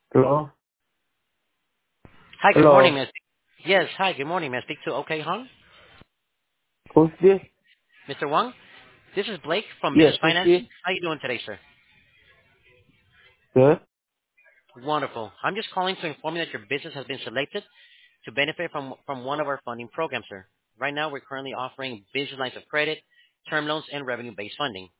Hello? Hi, good morning, Hello? Miss. Yes, hi, good morning. May I speak to OK Hong? Who's this? Mr. Wang? This is Blake from Yes, Business who's this? Financing. How you doing today, sir? Good? Wonderful. I'm just calling to inform you that your business has been selected to benefit from one of our funding programs, sir. Right now, we're currently offering business lines of credit, term loans, and revenue-based funding.